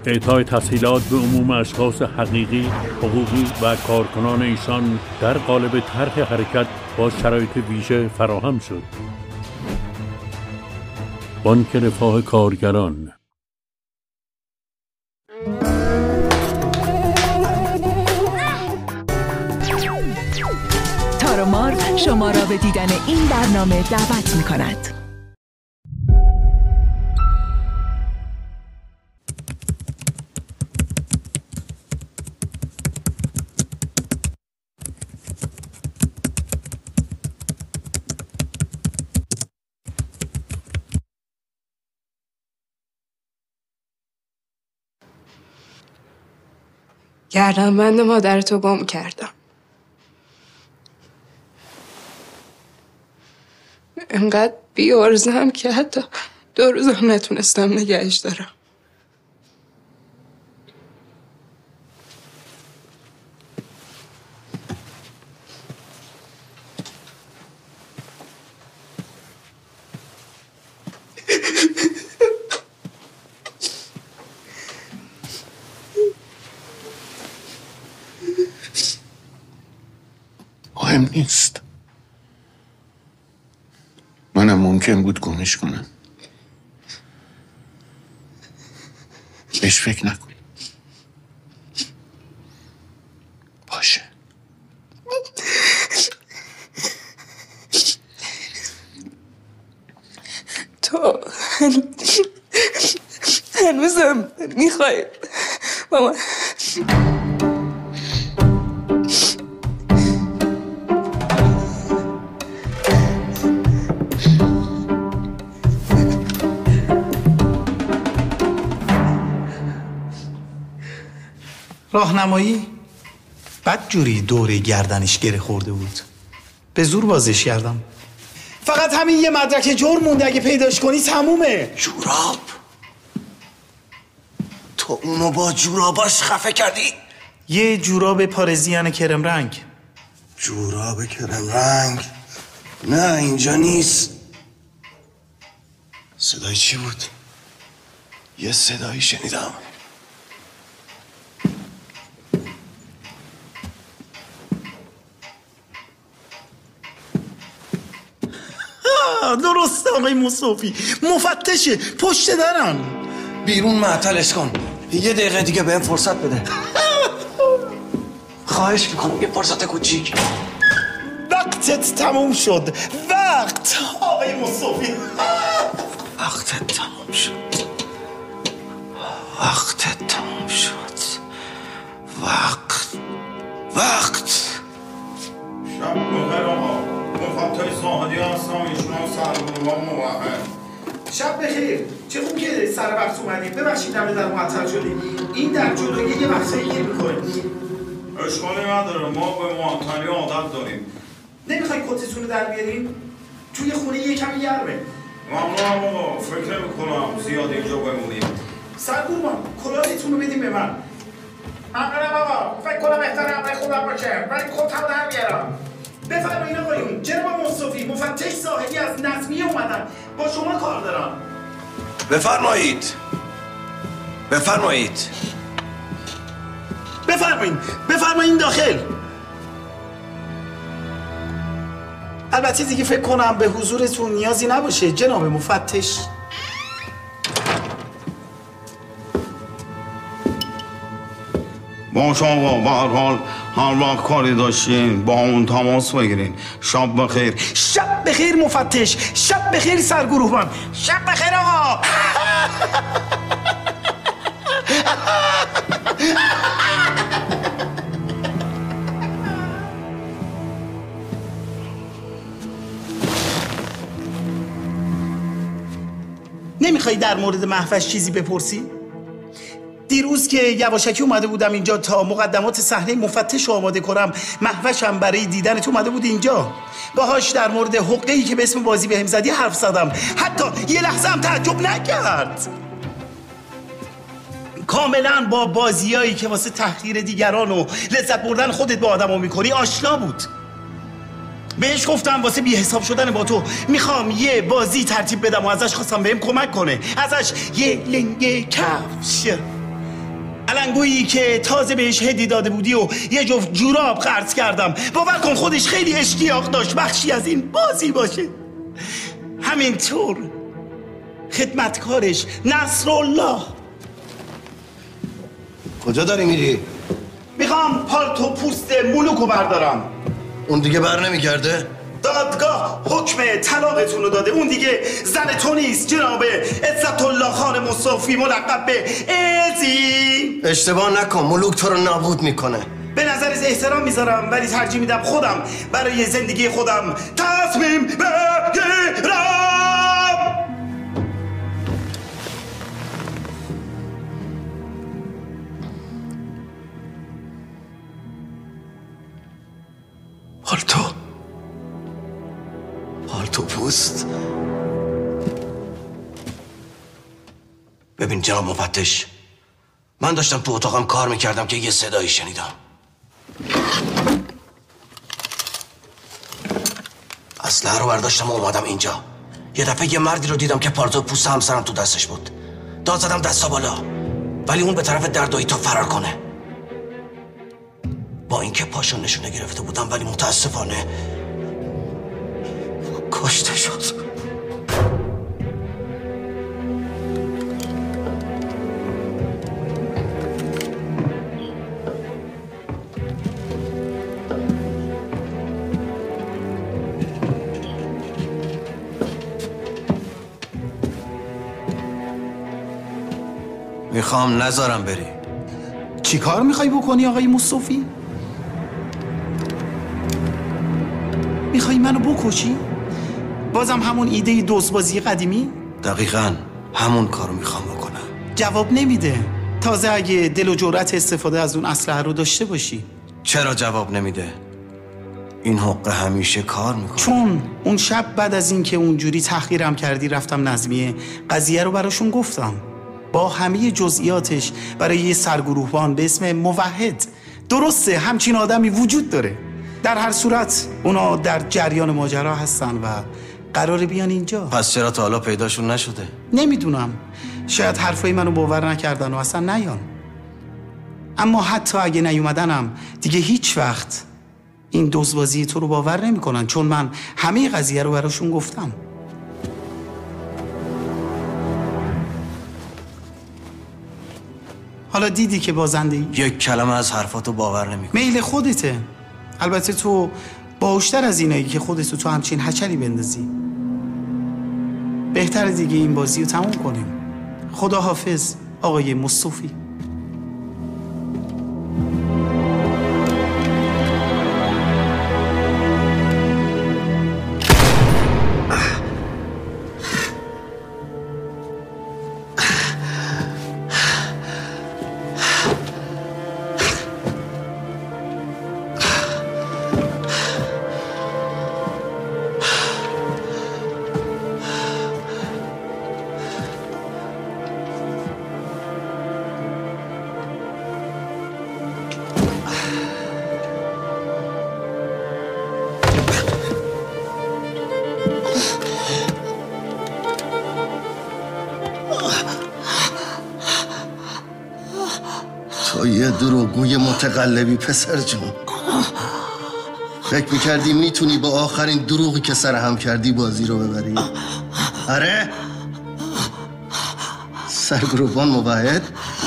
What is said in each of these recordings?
اعطای تسهیلات به عموم اشخاص حقیقی، حقوقی و کارکنان ایشان در قالب طرح حرکت با شرایط ویژه فراهم شد. بانک رفاه کارگران. تارومار شما را به دیدن این برنامه دعوت می‌کند. گردنبند مادرتو گم کردم. انقدر بی‌عرضه‌ام که حتی 2 روز هم نتونستم نگهش دارم. مهم نیست. منم ممکن بود گمش کنم. بهش فکر نکن. باشه. تو هنوزم میخوای مامان. راهنمایی بدجوری دوره گردنش گره خورده بود. به زور بازش کردم. فقط همین یه مدرک جرم مونده، اگه پیداش کنی تمومه. جوراب؟ تو اونو با جوراباش خفه کردی؟ یه جوراب پارزیان کرم رنگ. جوراب کرم رنگ؟ نه اینجا نیست. صدای چی بود؟ یه صدایی شنیدم. درسته آقای مصطفی، مفتشه، پشت درم. بیرون معطلش کن، 1 دقیقه دیگه بهم فرصت بده. خواهش میکنم یه فرصت کوچیک. وقتت تموم شد. وقت آقای مصطفی. وقتت تموم شد. وقتت تموم شد. وقت. شب بخیر آقا. مفتش زاهدی هستم، ایشون سرگروه موحد. شب بخیر. چه خوب که سر وقت اومدیم. ببخشید دم در معطل شدیم. این در جلوی یه وقتایی گیر میکنیم. اشکالی نداره، ما به معطلی عادت داریم. نمیخوای کتتون رو در بیاریم؟ توی خونه یه کمی گرمه. ممنونم آقا، فکر نمی‌کنم زیاد اینجا بمونیم. سرگروه کلاهتون رو بدیم به من. ممنونم آقا، فکر کنم احترام خودم باشه، ولی کتم در بیارم. بفرمایید آقایون. جناب مصطفی، مفتش زاهدی از نظمیه اومدن، با شما کار دارم. بفرمایید داخل. البته دیگه فکر کنم به حضورتون نیازی نباشه جناب مفتش. باشه آقا، به هر حال هر وقت کاری داشتین با همون تماس بگیرین. شب بخیر. شب بخیر مفتش. شب بخیر سرگروهبان. شب بخیر آقا. نمیخوای در مورد مهوش چیزی بپرسی؟ دیروز که یواشکی اومده بودم اینجا تا مقدمات صحنه مفتش رو آماده کنم، مهوشم برای دیدن تو اومده بود اینجا. باهاش در مورد حقه‌ای که به اسم بازی بهم زدی حرف زدم. حتی یه لحظه هم تعجب نکرد. کاملا با بازیایی که واسه تحقیر دیگران و لذت بردن خودت به آدمو میکنی آشنا بود. بهش گفتم واسه بی حساب شدن با تو میخوام یه بازی ترتیب بدم و ازش خواستم بهم کمک کنه. ازش یه لنگه کفش لنگویی که تازه بهش هدیه داده بودی و یه جفت جوراب خرج کردم. باور کن خودش خیلی اشتیاق داشت بخشی از این بازی باشه. همینطور خدمتکارش نصرالله. کجا داری میری؟ میخوام پالتو پوست ملوکو بردارم. اون دیگه بر نمیگرده؟ دادگاه حکم طلاقتون رو داده. اون دیگه زن تو نیست جناب عزت الله خان مصطفی ملقب به ازی. اشتباه نکن، ملوک تو رو نابود میکنه. به نظرت احترام میذارم ولی ترجیح میدم خودم برای زندگی خودم تصمیم بگیرم. پالتو پوست. ببین جناب مفتش، من داشتم تو اتاقم کار میکردم که یه صدایی شنیدم. اسلحه رو برداشتم و اومدم اینجا. یه دفعه یه مردی رو دیدم که پالتو پوست همسرم تو دستش بود. داد زدم دستا بالا ولی اون به طرف دردایی تا فرار کنه. با اینکه پاشو نشونه گرفته بودم ولی متاسفانه کشته شد. میخوام نذارم بری. چی کار میخوای بکنی آقای مصطفی؟ میخوای منو بکشی؟ بازم همون ایده دزدبازی قدیمی؟ دقیقاً همون کارو میخوام بکنم. جواب نمیده. تازه اگه دل و جرأت استفاده از اون اسلحه رو داشته باشی. چرا جواب نمیده؟ این حقه همیشه کار میکنه. چون اون شب بعد از این که اونجوری تحقیرم کردی رفتم نظمیه، قضیه رو براشون گفتم با همه جزئیاتش برای یه سرگروهبان به اسم موحد. درسته همچین آدمی وجود داره. در هر صورت اونا در جریان ماجرا هستن و قراره بیان اینجا. پس چرا تا حالا پیداشون نشده؟ نمیدونم، شاید حرفای منو باور نکردن و اصلا نیان. اما حتی اگه نیومدنم دیگه هیچ وقت این دزدبازی تو رو باور نمیکنن، چون من همه قضیه رو براشون گفتم. حالا دیدی که بازنده‌ای. یک کلمه از حرفاتو باور نمیکنم. میل خودته. البته تو باهوشتر از اینایی که خودتو تو همچین هچلی بندازی. بهتره دیگه این بازی رو تموم کنیم. خدا حافظ آقای مصطفی. تو یه دروغگوی متقلبی پسر جون. فکر میکردی میتونی با آخرین دروغی که سر هم کردی بازی رو ببری؟ آره؟ سرگروهبان موحد؟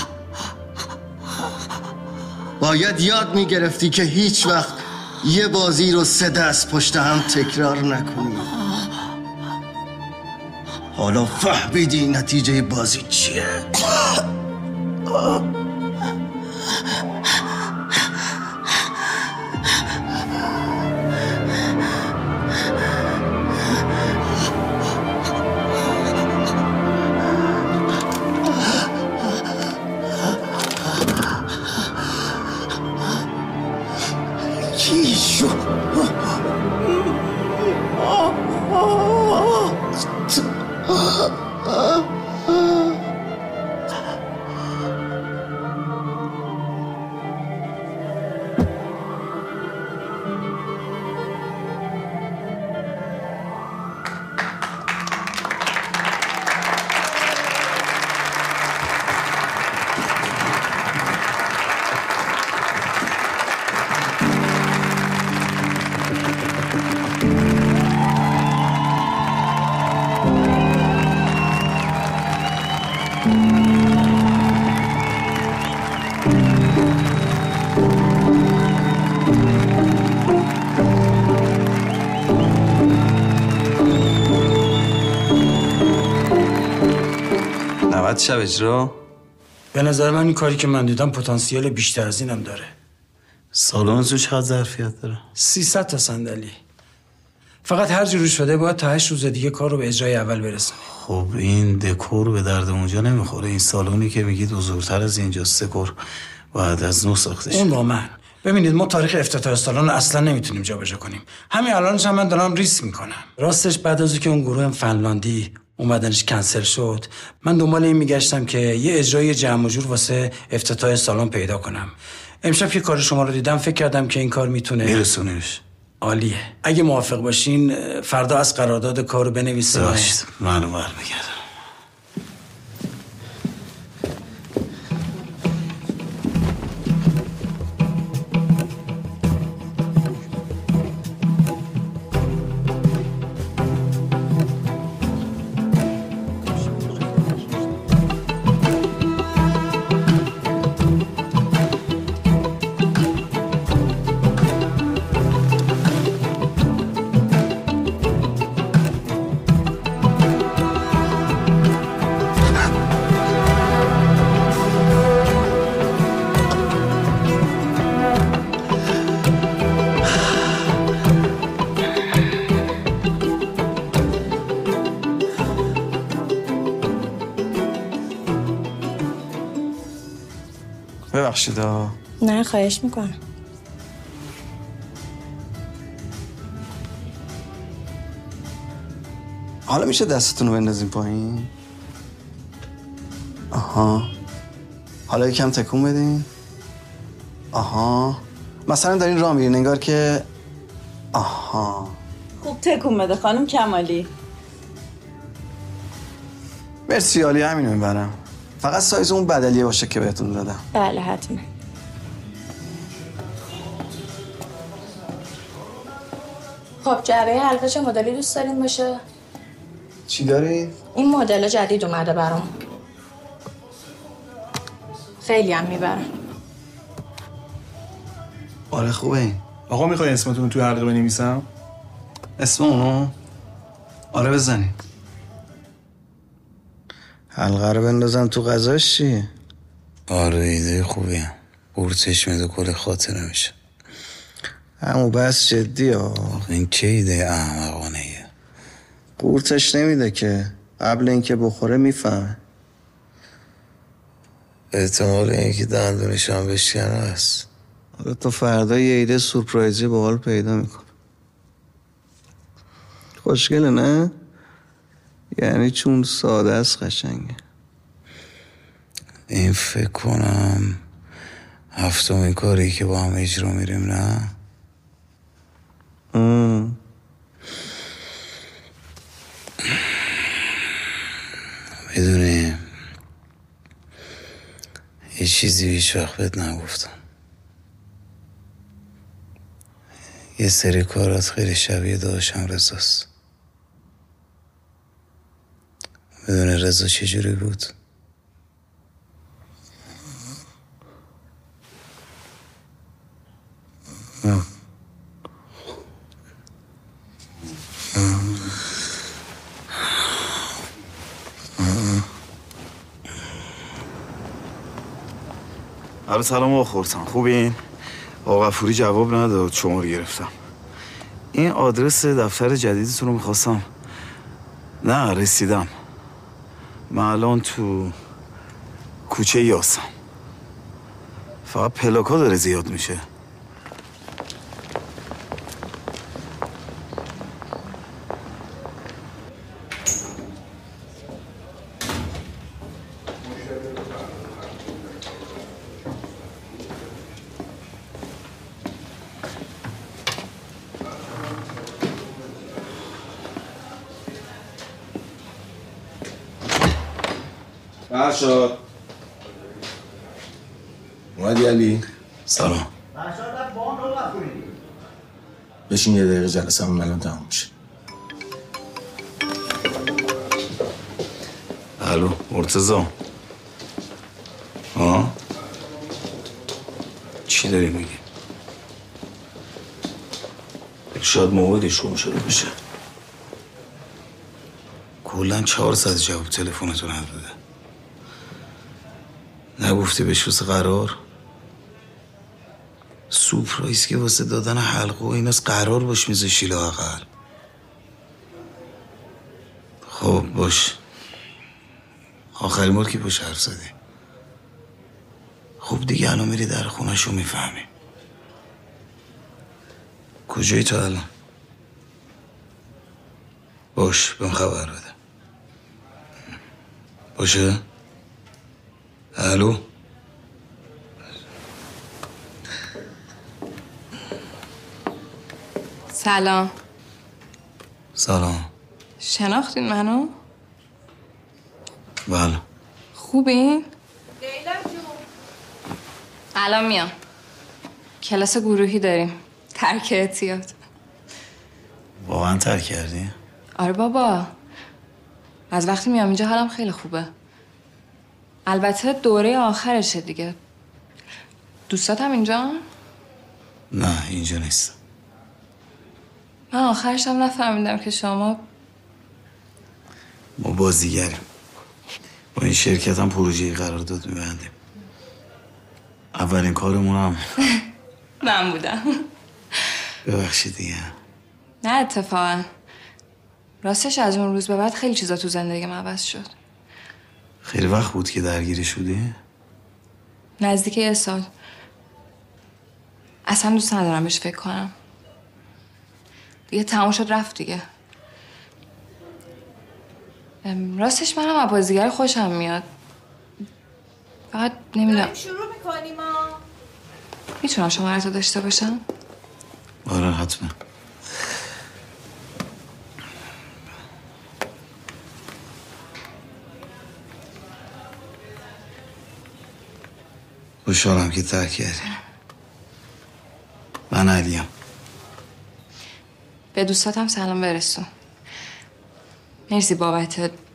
باید یاد میگرفتی که هیچ وقت یه بازی رو 3 دست پشت هم تکرار نکنی. حالا فهمیدی نتیجه بازی چیه؟ شب اجرا؟ به نظر من این کاری که من دیدم پتانسیل بیشتر از اینم داره. سالن تو چقدر ظرفیت داره؟ 300 تا صندلی. فقط هر جور شده باید تا 8 روز دیگه کار رو به اجرای اول برسونیم. خب این دکور به درد اونجا نمیخوره. این سالونی که میگید بزرگتر از اینجاست، دکور باید از نو ساخته شه. اون با من. ببینید ما تاریخ افتتاح سالن رو اصلا نمیتونیم جابجا کنیم. همین الانش هم من دارم ریسک میکنم. راستش بعد از اینکه اون گروه فنلاندی اومدنش کنسل شد، من دنبال این میگشتم که یه اجرای جمع و جور واسه افتتاح سالن پیدا کنم. امشب که کار شما رو دیدم فکر کردم که این کار میتونه میرسونیش. عالیه. اگه موافق باشین فردا از قرارداد کار رو بنویسیم. باشه، منو برمیگردم. ببخشید. نه خواهش میکنم. حالا میشه دستتون رو بندازیم پایین؟ آها. حالا یکم تکون بدین. آها. مثلا دارین راه میرین انگار که آها. خوب تکون بده خانم کمالی. مرسی، عالی. همینو میبرم. فقط سایز اون بدلیه باشه که بهتون دادم. بله حتما. خب جعبه حلقه چه مدلی دوست دارین باشه؟ چی دارین؟ این مدل جدید اومده برام. خیلی هم میبرم. آره خوبه این. آقا میخوای اسمتون رو توی حلقه بنویسم؟ اسم اونو؟ آره بزنید. حلقه رو بندازم تو غذاش چیه؟ آره ایده خوبیه. قورتش میده کل خاطره میشه. همون بس جدی ها. این چه ایده احمقانه ایه؟ قورتش نمیده که قبل اینکه بخوره میفهمه. احتمال اینکه دندونش هم بشکنه هست. آره تا فردا یه ایده سورپرایزی باحال پیدا میکنه. خوشگله نه؟ یعنی چون ساده است قشنگه. این فکر کنم هفتمین کاری که با هم اجرا میریم نه؟ میدونی یه چیزی هیچ وقت بهت نگفتم. یه سری کارات خیلی شبیه داداشم رضاست. میدونی رضا چجوری بود؟ آره سلام آقا خورسان، خوبین؟ آقا غفوری جواب نداد، شما رو گرفتم. این آدرس دفتر جدیدتون رو میخواستم. نه رسیدم. من الان تو کوچه یاسم. فقط پلاکا داره زیاد میشه. فرشاد اومدی علی؟ سلام. بشین یه دقیقه جلسه همون الان تمام میشه. الو مرتضی، ها؟ چی داری میگی؟ شاید موبایلش گم شده باشه. کلاً 4 ساعت جواب تلفنتو نداده. نگفتی بهش واسه قرار؟ سورپرایز که واسه دادن حلقه و ایناست، قرار باش میذاشی لااقل. خب باش. آخرین بار که باش حرف زدی؟ خب دیگه الان میری در خونه‌شو میفهمی. کجایی تو الان؟ باش بهم خبر بده. باشه؟ الو؟ سلام. سلام. شناختین منو؟ بله. خوبین؟ الان میام. کلاس گروهی داریم. ترک اعتیاد. واقعا ترک کردی؟ آره بابا. از وقتی میام اینجا حالم خیلی خوبه. البته دوره آخرشه دیگه. دوستاتم اینجا؟ نه اینجا نیست. من آخرش هم نفهمیدم که شما ما بازیگریم. با این شرکت هم پروژه‌ای قرارداد می‌بندیم. اولین کارمونم من بودم. ببخشید دیگه. نه اتفاقا. راستش از اون روز به بعد خیلی چیزا تو زندگیم عوض شد. خیلی وقت بود که درگیری شدی؟ نزدیک 1 سال. اصلا دوست ندارم بهش فکر کنم. دیگه تموم شد رفت دیگه. راستش منم از بازیگر خوشم میاد. فقط نمیدونم. شروع میکنیم ها. میتونم شماره‌تو داشته باشم؟ آره حتما. خوشحالم که ترک کردی. من علیم. به دوستاتم سلام برسون. مرسی بابت.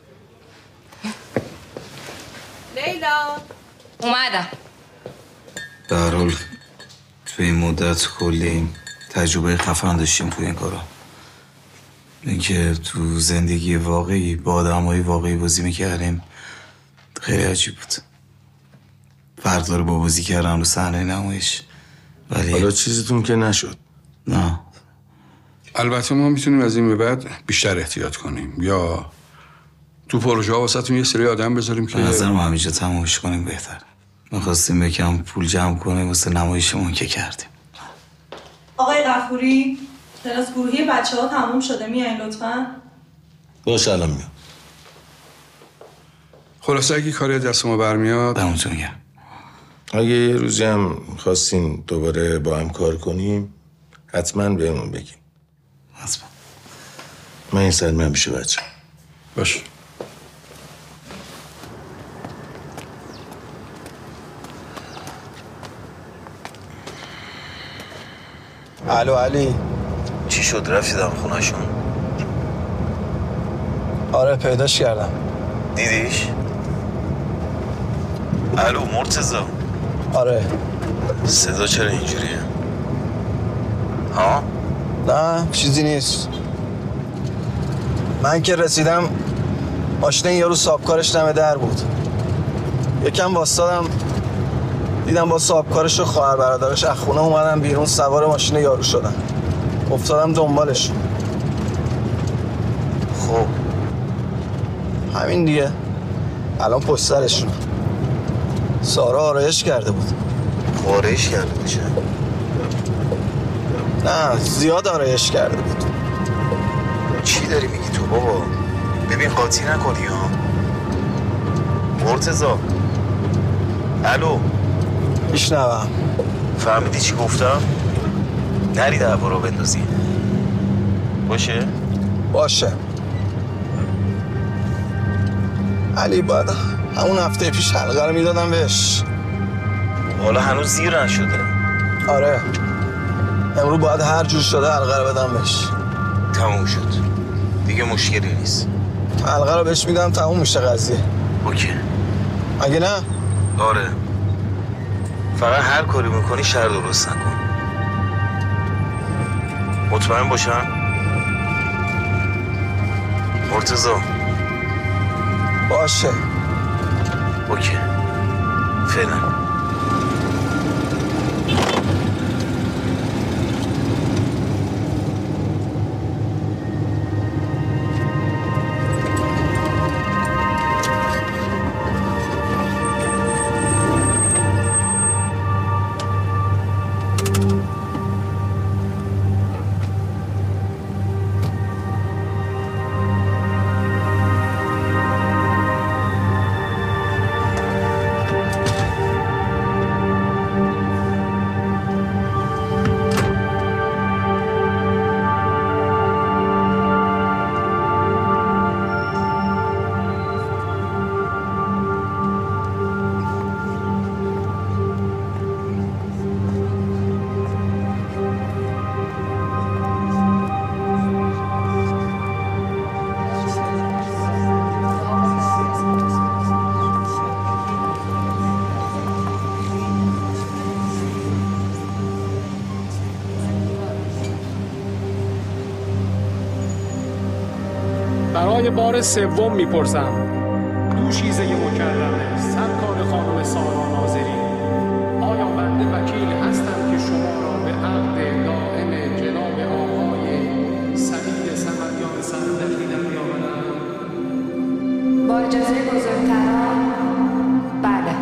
لیلا اومدم. در حال تو این مدت کلی تجربه خفن داشتیم تو این کارا. اینکه تو زندگی واقعی با آدم‌های واقعی بازی میکردیم خیلی عجیب بود. فرق داره با بازی کردن رو صحنه نمایش. ولی حالا چیزتون که نشد. نه. البته ما میتونیم از این به بعد بیشتر احتیاط کنیم یا تو پروژه ها واسهتون یه سری آدم بذاریم که به نظر ما همینجا تمامش کنیم بهتر. میخواستیم بکم پول جمع کنیم واسه نمایشمون که کردیم. آقای غفوری کلاس گروهی بچه‌ها تموم شده، میایین لطفاً؟ باشه الان میام. خلاصه اگه کاری دست ما برمیاد دمتون گرم. اگه یه روزی هم خواستین دوباره با هم کار کنیم حتما بهمون بگیم. حتما. من این سر من میشه بچه. باشه. الو علی، چی شد رفتیدم خونهشون؟ آره پیداش کردم. دیدیش؟ الو مرتضی. آره. صدا چرا اینجوریه؟ ها؟ نه چیزی نیست. من که رسیدم ماشین یارو صاحبکارش دم در بود. یکم واسطادم دیدم با صاحبکارش و خواهر برادرش از خونه اومدن بیرون، سوار ماشین یارو شدن. افتادم دنبالش. خب همین دیگه. الان پشت سرشون. سارا آرایش کرده بود. آرایش کرده باشه؟ نه زیاد آرایش کرده بود. چی داری میگی تو بابا؟ ببین قاطی نکنی ها. مرتضی. الو. میشنوم. فهمیدی چی گفتم؟ نری دعوا رو بندازی. باشه؟ باشه. علی باید همون هفته پیش حلقه رو میدادم بهش. حالا هنوز زیر نشده. آره امروز باید هر جور شده حلقه رو بدم بهش. تموم شد دیگه، مشکلی نیست. حلقه رو بهش میدم تموم میشه قضیه. اوکی. اگه نه؟ آره فقط هر کاری میکنی شر درست نکن. مطمئن باشم؟ مرتضی باشه. اوکی فعلا. برای بار سوم میپرسم دوشیزه مکرمه سرکار خانم سارا ناظری، آیا بنده وکیل هستم که شما را به عقد دائم جناب آقای سعید صمدیان صندلی در بیاورم؟ با اجازه بزرگتران بله.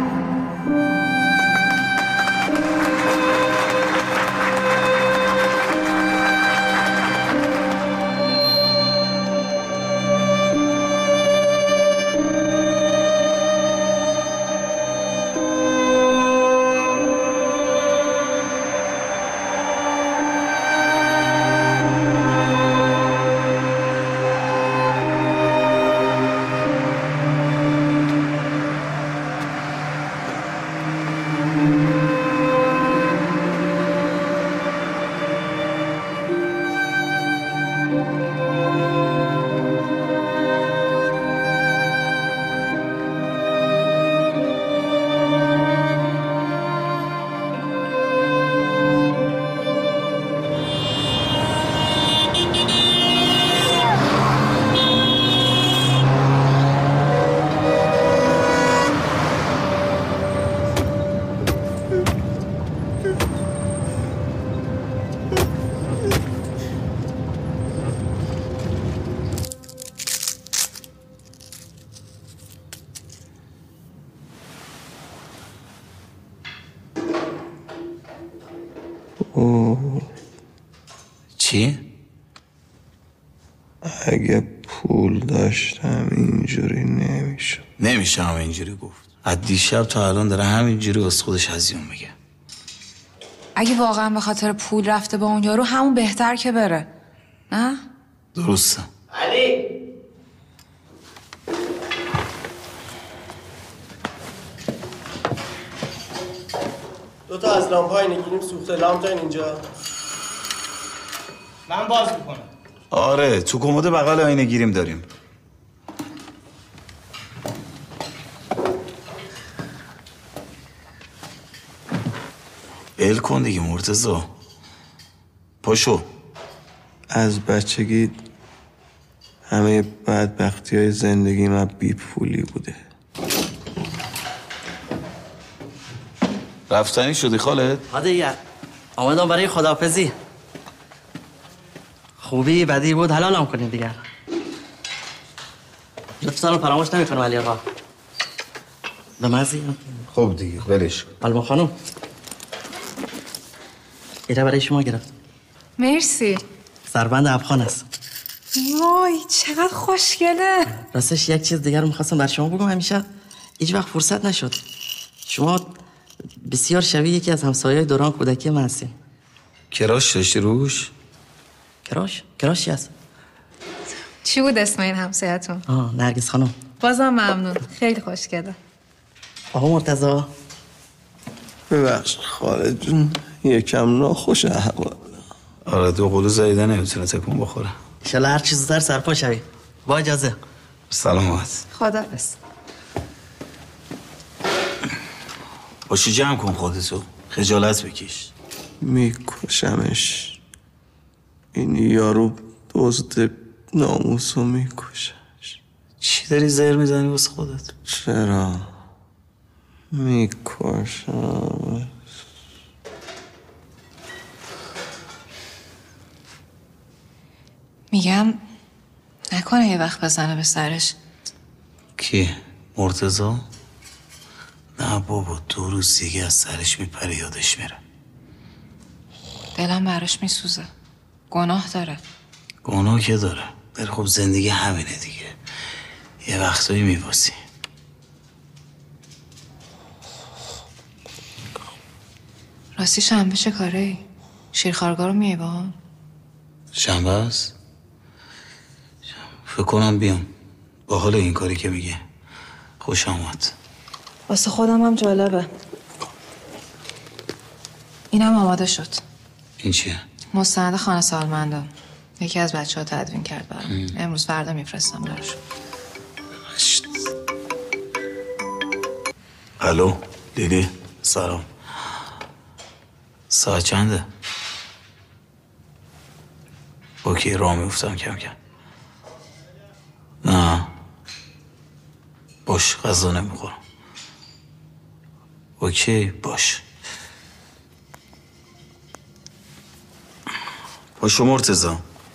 چی؟ اگه پول داشتم اینجوری نمیشد. نمیشه همه اینجوری گفت. از دیشب تا الان داره همینجوری واسه خودش هزیون میگه. اگه واقعا به خاطر پول رفته با اون یارو همون بهتر که بره، نه؟ درسته. علی دو تا از لامپ‌های نگیریم سوخته لامپ دارین اینجا. من باز میکنم. آره تو کمد بغل آینه گیریم داریم. ال کن دیگه مرتضی. پاشو. از بچگی همه بدبختی های زندگی من بی پولی بوده. رفتنی شدی خالد؟ ها دیگه آمدم برای خداحافظی. خوبی بدی بود حلالم کنیم دیگه. لطفتان رو فراموش نمیکنم علی آقا. به مزی خب دیگه ولش کن. علما خانم ایره برای شما گرفت. مرسی. سربند افغان است. وای چقدر خوشگله. راستش یک چیز دیگر رو میخواستم بر شما بگم، همیشه هیچ وقت فرصت نشد. شما بسیار شبیه یکی از همسایه‌های دوران کودکی من هستین. کراش داشتی روش؟ کراش چی هست؟ چی بود اسم این همسایه‌تون؟ نرگس خانم. بازم ممنون، خیلی خوشگله. آقا مرتضی ببخش خالد جون یکم ناخوش احوال. آره دو قلو زایده نمیتونه تکون بخوره. انشالله هر چیز زودتر سرپا شوی. با اجازه. سلامت. خداحافظ. پاشو جمع کن خودتو، خجالت بکش. میکشمش. این یارو دزد ناموسو میکشش. چی داری زهر میزنی واسه خودت؟ چرا؟ میکشم. میگم نکنه یه وقت بزنه به سرش. کی؟ مرتضی؟ نه بابا، 2 روز دیگه از سرش میپره، یادش میره. دلم براش میسوزه. گناه داره. گناه که داره، ولی خب زندگی همینه دیگه، یه وقتایی میباسی. راستی شنبه چه کاره ای؟ شیرخوارگاه رو میای با هم؟ شنبه است؟ فکر کنم بیام. با حال این کاری که میگه خوش آمد. واسه خودم هم جالبه. اینم آماده شد. این چیه؟ مستند خانه سالمندان. یکی از بچه‌ها تدوین کرد برام. امروز فردا میفرستم براشون. الو لیلی، سلام. ساعت چنده؟ اوکی، راه میفتم کم کم. نه باش، غذا نمیخورم. اوکی باش. پاشو مرتضی.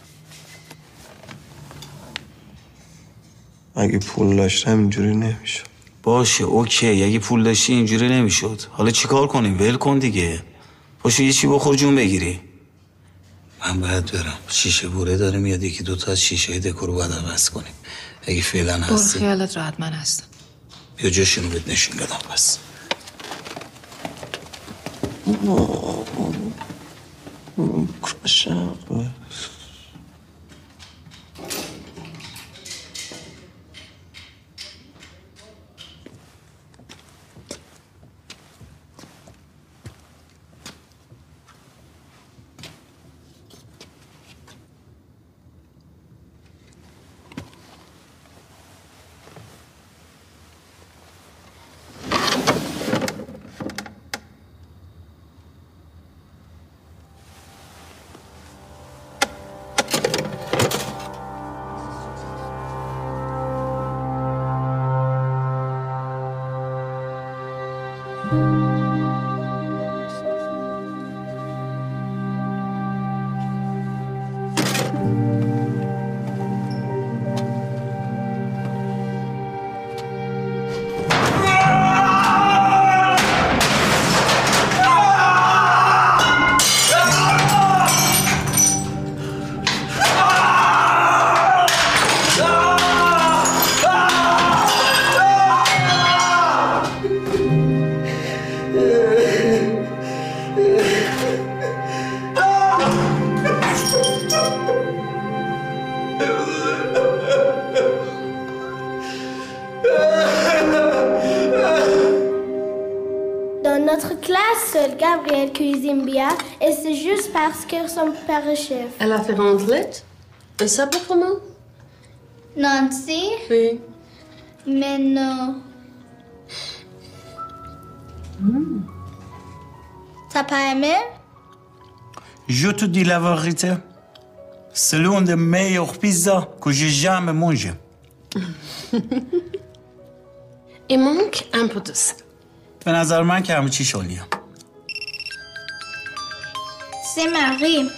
اگه پول داشتم اینجوری نمیشد. باشه اوکی، اگه پول داشتی اینجوری نمیشد. حالا چیکار کنیم؟ ول کن دیگه. پاشو یه چی بخور جون بگیری. من باید برم. شیشه بوره داریم، میاد 1-2 تا از شیشه دکور رو باید عوض کنیم. اگه فعلا هستی. برو خیالت راحت، من هستم. بیا جاشونو بهت نشون بدم بس. کشم. Dans notre classe, seul Gabriel cuisine bien et c'est juste parce que son père est chef. Elle a fait rondlette. Elle s'appelle comment? Nancy? Oui. Mais non. T'as pas aimé? Je te dis la vérité. C'est l'une des meilleures pizzas que j'ai jamais mangé. Il manque un peu de sel. به نظر من که همه چی شالیه. C'est Marie.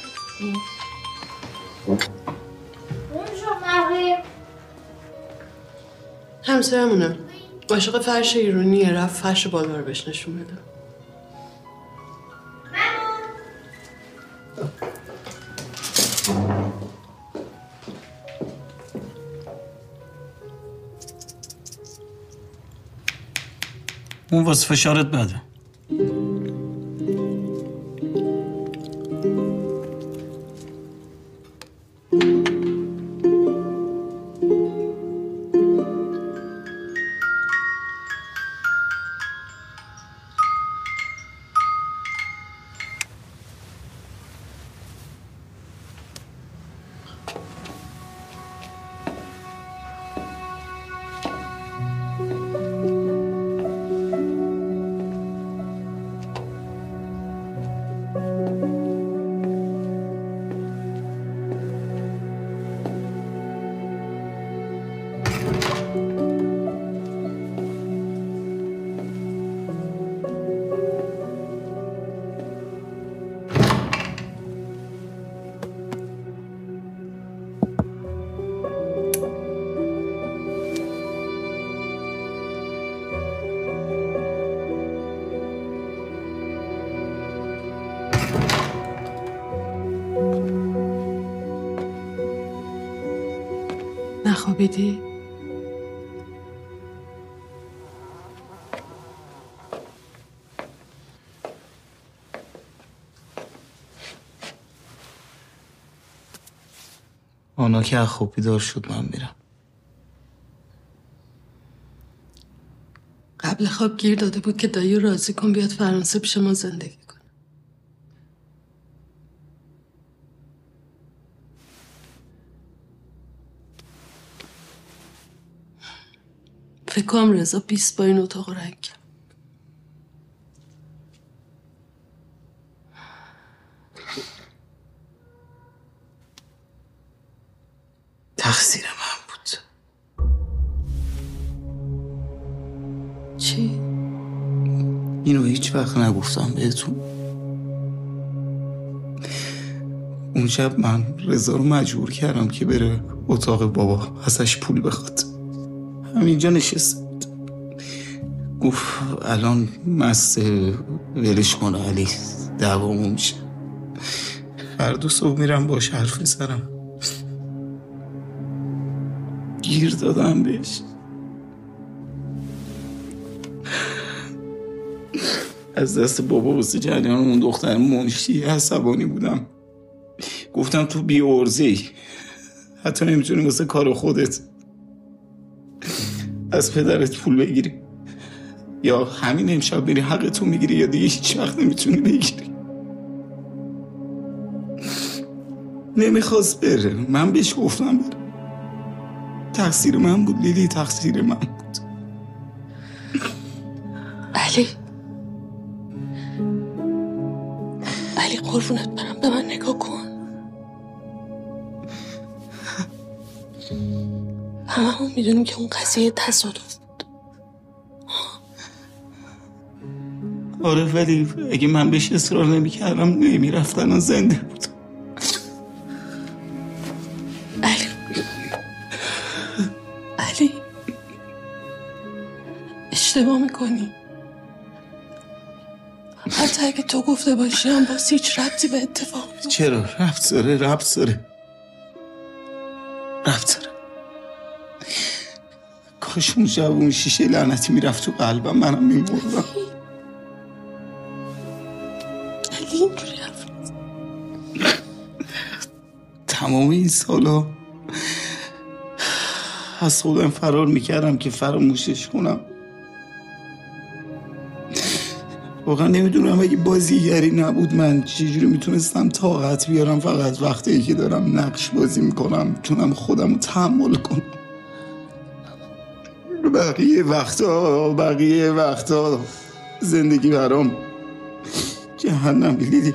Bonjour Marie. همسرمونه. عاشق فرش ایرونیه، رفت فرش بالا رو بهش نشون بده. اون واسه فشارت بده. نخوابیدی؟ آنا که از خواب بیدار شد من میرم. قبل خواب گیر داده بود که دایی راضی کن بیاد فرانسه پیش ما زندگی کنه. فکر کنم رضا 20 با این اتاق رنگ کرد. تقصیر من بود. چی؟ اینو هیچ وقت نگفتم بهتون. اون شب من رضا رو مجبور کردم که بره اتاق بابا ازش پول بخواد. همینجا نشست بود. گفت الان مست ولش کن علی، دعوامون میشه. فردا صبح میرم باش حرف میزنم. گیر دادم بهش. از دست بابا واسه جریان اون دختر منشی عصبانی بودم. گفتم تو بی‌عرضه‌ای، حتی نمیتونی واسه کار خودت از پدرت پول بگیری. یا همین امشب بری حقتو میگیری یا دیگه هیچ وقت نمیتونی بگیری. نمیخواست بره، من بهش گفتم بره. تقصیر من بود لیلی، تقصیر من بود. علی قربونت برم، به من نگاه کن. هممون میدونیم که اون قضیه تصادف بود. آره ولی اگه من بهش اصرار نمی‌کردم نمی‌رفتن زنده بود. علی اشتباه میکنی. حتی اگه تو گفته باشی هم باز هیچ ربطی به اتفاق نیست. چرا؟ ربط داره. کاش اون شب اون شیشه لعنتی میرفت تو قلبم، منم میمردم. علی اینجوری حرف تمام این سالا از خودم فرار میکردم که فراموشش کنم. واقعا نمیدونم اگه بازیگری نبود من چجوری میتونستم طاقت بیارم فقط وقتی که دارم نقش بازی میکنم تونم خودم رو تحمل کنم. بقیه وقتا زندگی برام جهنم لیلی.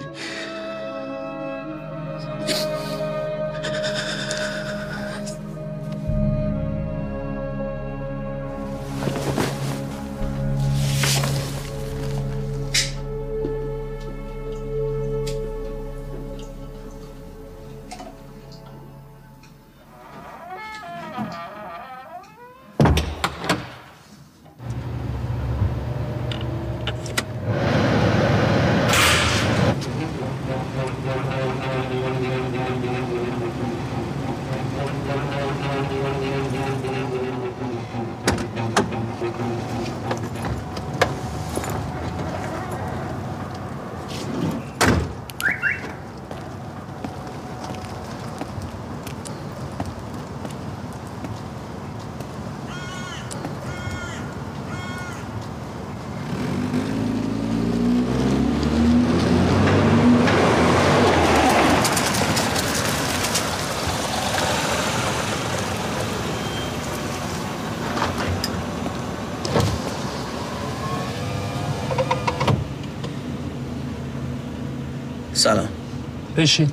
سلام. بشین.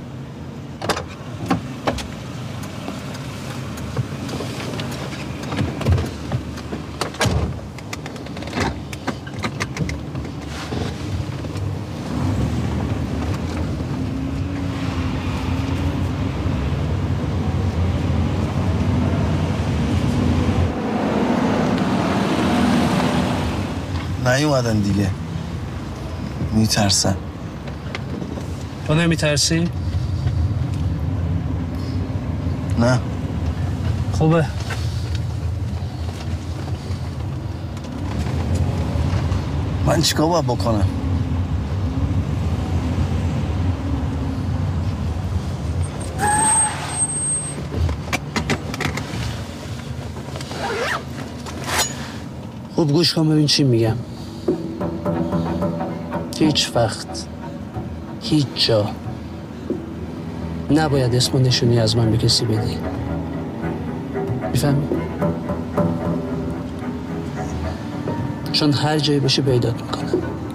نیومدن دیگه. میترسن. تو نمیترسی؟ نه. خوبه. من چیکار باید بکنم؟ خوب گوش کن ببین چی میگم. هیچ وقت هیچ جا نباید اسم و نشونی از من به کسی بدی. میفهمی؟ چون هر جایی باشه پیدات میکنم.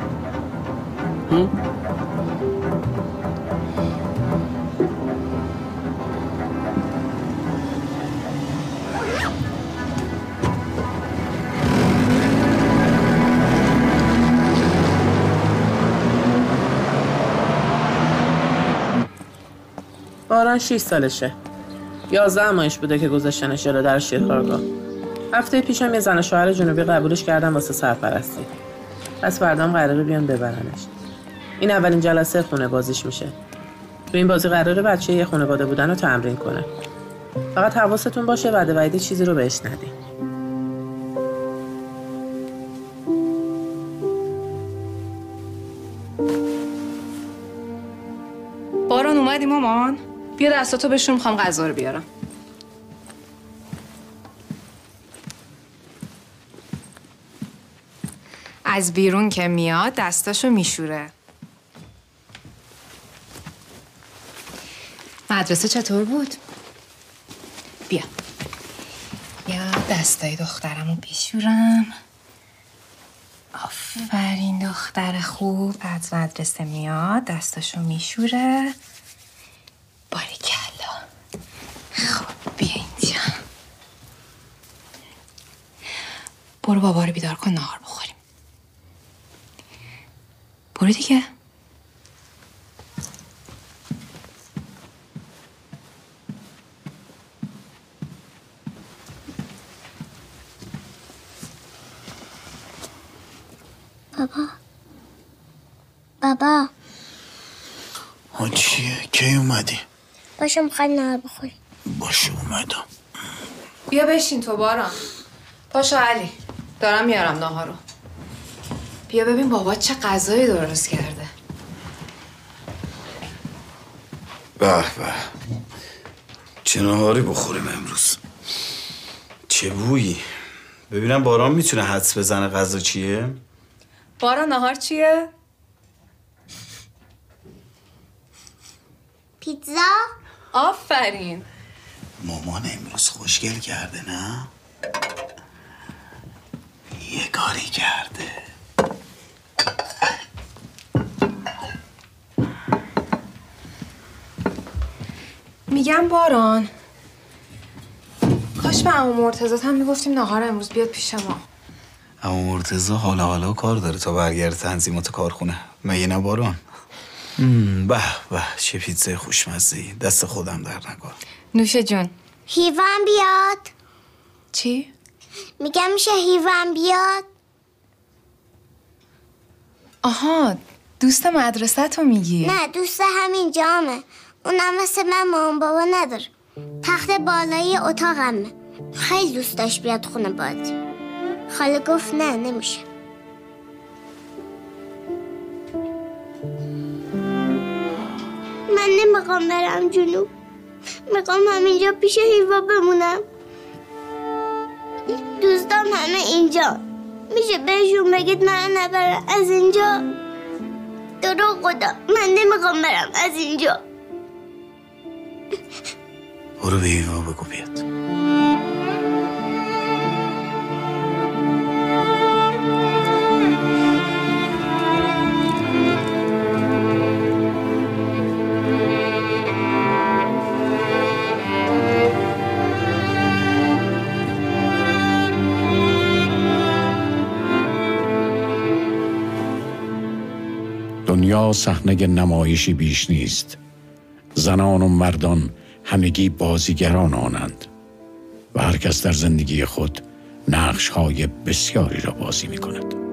باران 6 سالشه. 11 ماهش بوده که گذاشتنش جلو در شیرخوارگاه. هفته پیشم یه زن و شوهر جنوبی قبولش کردن واسه سرپرستی. پس فردام قراره بیان ببرنش. این اولین جلسه خونه بازیش میشه. تو این بازی قراره بچه یه خانواده بودن رو تمرین کنه. فقط حواستون باشه وعده وعیده چیزی رو بهش ندی. باران اومدی مامان؟ بیا دستاتو بشور، میخوام غذا رو بیارم. از بیرون که میاد دستاشو میشوره. مدرسه چطور بود؟ بیا دستای دخترمو بشورم. آفرین دختر خوب. از مدرسه میاد دستاشو میشوره. باریکلا. خب بیا اینجا. برو بابا رو بیدار کن نهار بخوریم. برو دیگه. بابا ها چیه؟ کی اومدی؟ باشم میخوای نهار بخوری. باشه اومدم. بیا بشین تو باران. پاشو علی، دارم میارم ناهارو. بیا ببین بابا چه غذایی درست کرده. به به، چه نهاری بخوریم امروز. چه بویی. ببینم باران میتونه حدس بزنه غذا چیه؟ باران نهار چیه؟ پیتزا؟ آفرین. مامان امروز خوشگل کرده نه؟ یه کاری کرده. میگم باران کاش به عمو مرتضی هم میگفتیم نهار امروز بیاد پیش ما. عمو مرتضی حالا کار داره تا برگرده تنظیمات کارخونه. مگه نه باران؟ به به، چه پیتزای خوشمزه‌ای. دست خودم در نکن. نوش جون. هیوام بیاد. چی؟ میگم میشه هیوام بیاد. آها، دوست مدرسه تو میگی؟ نه، دوست همین جامه. اونم مثل من مامان بابا نداره. تخت بالایی اتاقمه. خیلی دوست داشت بیاد خونه بازی. خاله گفت نه نمیشه. من نمیخوام برم جنوب. میخوام همینجا پیش هیوا بمونم. دوستام همه اینجا. میشه بهشون بگید من نبرم از اینجا. درو خدا من نمیخوام برم از اینجا. برو به هیوا بگو بیاد. دنیا صحنه نمایشی بیش نیست. زنان و مردان همگی بازیگران آنند و هر کس در زندگی خود نقش‌های بسیاری را بازی می‌کند.